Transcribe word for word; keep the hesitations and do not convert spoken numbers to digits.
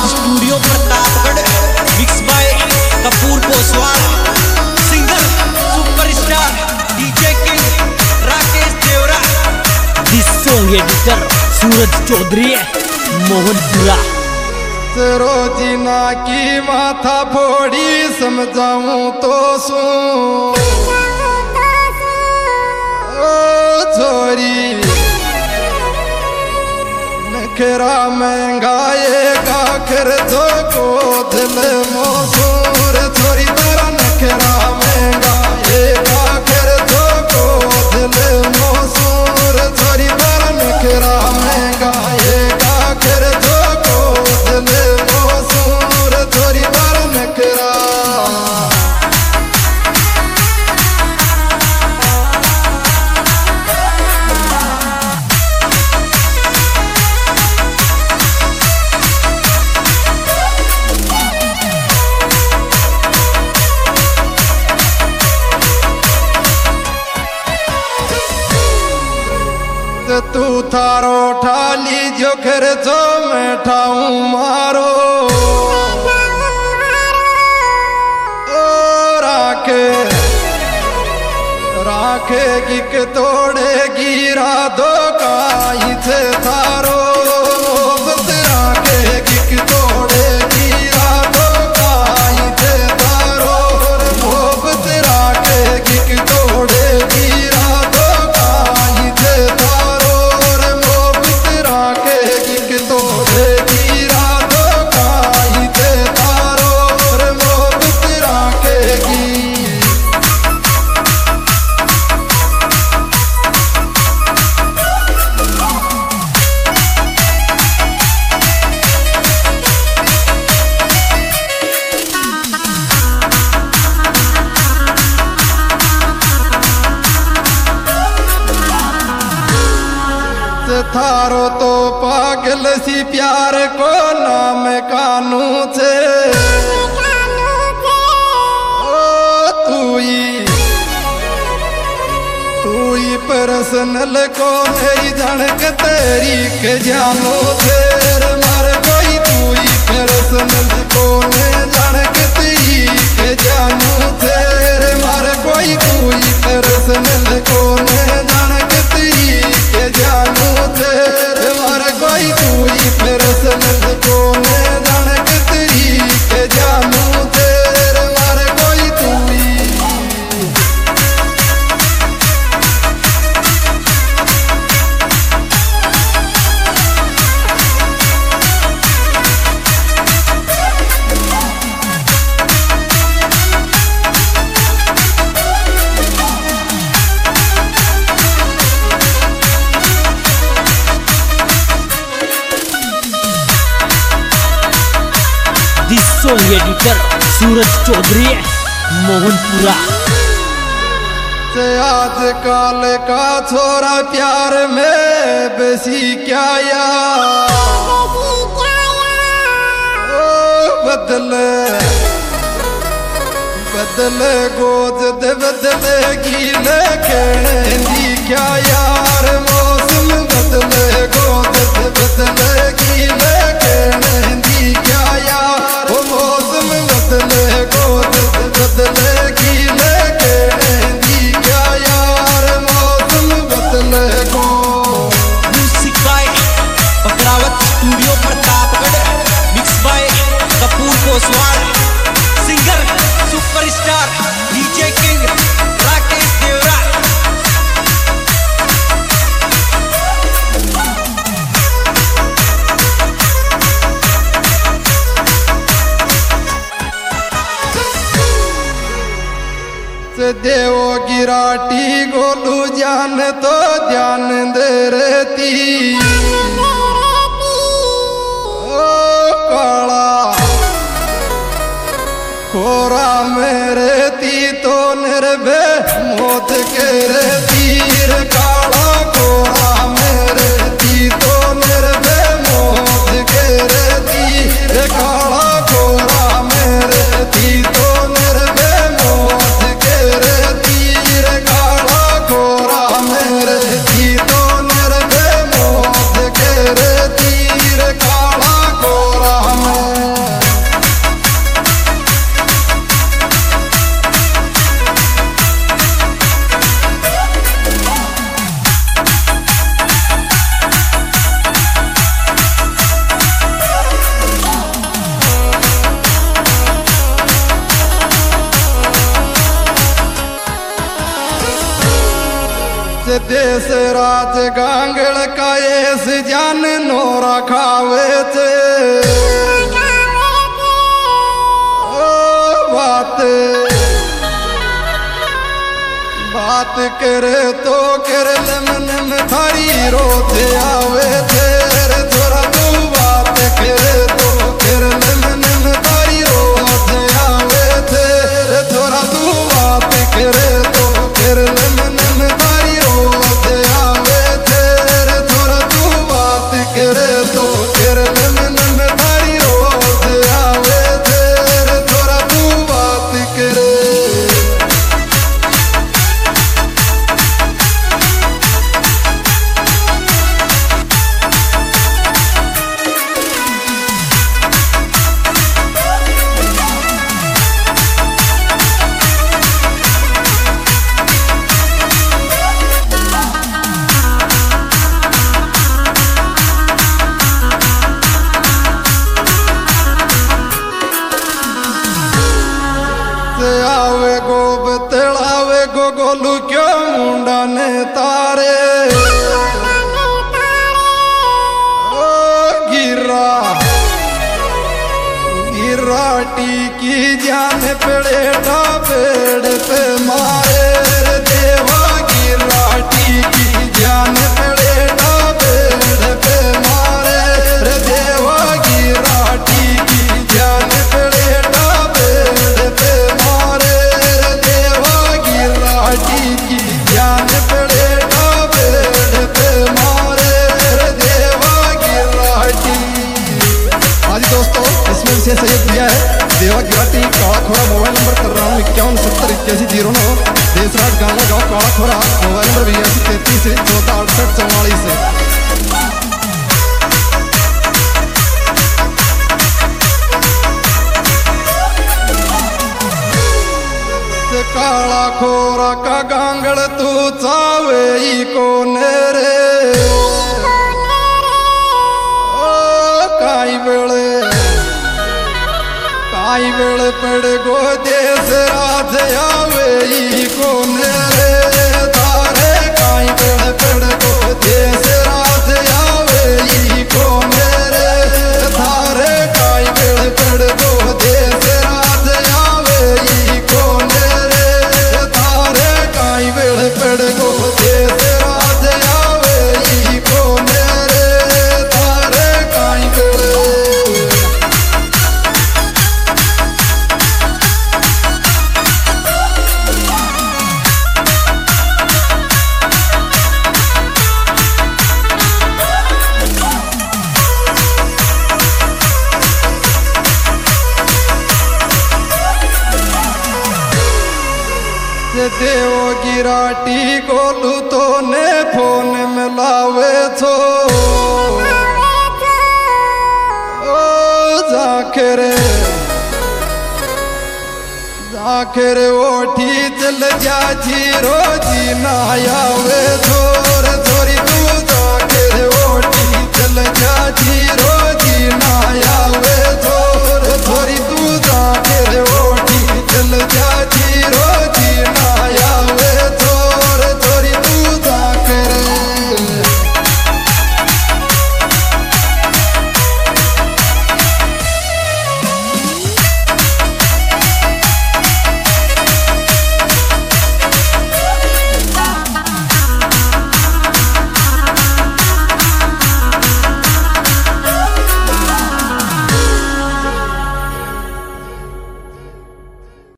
Studio Pratapgarh, mix by Kapoor Poswal, singer superstar DJ king Rakesh Devra. This song editor Suraj Chaudhary Mohanpura. रोजीना की माथा फोड़ी समझाऊं तो सू छोरी नखरा महंगाएगा खर्चो को दिल मोसूर छोरी तेरा नखरा महंगाएगा खर्चो को दिल मोसूर छोरी तेरा नखरा महंगाएगा खर्चो को दिल मोसूर छोरी तेरा नखरा। तू थारो ठाली जो खर्चो मैं ठाऊं मारो ओ राखे राखेगी के तोड़ेगी राधो का इथे थारो बस राखेगी के तोड़ेगी राधो का इथे थारो मोहब्बत राखेगी के तोड़ेगी राधो का इथे थारो थारो तो पागल सी प्यार को नाम कानू थे ओ तू ही तू ही पर्सनल को मेरी धड़क तेरी के जानू थे मार कोई तू ही पर्सनल को मैं धड़क तेरी के जानू थे मार कोई तू ही पर्सनल को मैं धड़क तेरी के जानू थे मार कोई तू ही पर्सनल को मैं धड़क तेरी के जानू थे मार कोई तू ही। This song editor Suraj Chaudhary Mohanpura. आज काल का छोरा प्यार में बेसी क्या यार ओ बदले बदले गोद दे बदले गीले खेड़ी क्या यार मौसम बदले गोद दे बदले गीले खेड़ी क्या यार वो मौसम बदले गोद दे बदले गीले खेड़ी क्या यार मौसम बदले गो। Music by Bakrawat studio Pratapgarh, mix by Kapoor Poswal, singer superstar DJ king Rakesh Devra. देवो गिराटी गोलू जान तो ध्यान दे रहती ओ काला खोरा में रहती तो निर्भे मौत के रहती काला खोरा में रहती तो निर्भे मौत के रहती काला खोरा में रहती तो निर्भे मौत के रहती काला खोरा में रहती तो निर्भे मौत के रहती काला खोरा में। देश राज गांगड़ का एस जान नोरा खावे थे ओ बात बात करे तो कर मन में थारी रोते आवे थे थोड़ा तू बात करे तो कर मन में थारी रोते आवे थे थोड़ा तू बात करे तो कर मन में थारी रोते आवे थे थोड़ा तू बात करे तो कर मन में थारी रोते आवे थे थोड़ा तू बात करे। आवे गो बतलावे गो गोलू क्यों मुंडा ने तारे ओ गिरा गिरा टीकी जान पड़े पेड़ पे मारे रे देवा गिरा टीकी जान पड़े पेड़ पे मारे रे देवा गिरा टीकी जान पड़े पेड़ पे मारे रे देवा गिरा टीकी जान पड़े पेड़ पे मारे रे देवा गिरा टी। आज दोस्तों इसमें विशेष सहयोग दिया है देवा गिराटी काला खोरा। मोबाइल नंबर कर रहा हूँ इक्यावन सत्तर इक्यासी जीरो नौ। देशराज गांगा गाँव काला खोरा। मोबाइल नंबर बयासी तैंतीस चौदह अड़सठ चौवालीस है। काला खोरा का गांगड़ तू चावे ही कोने रे ओ काई बेले काई बेले पड़ गो देश राज आवे ही कोने रे तारे काई बेले पड़ गो देश राज आवे ही कोने रे तारे काई बेले पड़ गो देश राज आवे ही कोने पड़ गो देश राज आवे ही कोने रे तारे काई बेले। देव गिराटी गोलू तो ने फोन में लावे छो ओ जाखरे जाखरे ओठी चल जा जी रोजी ना आवे छो।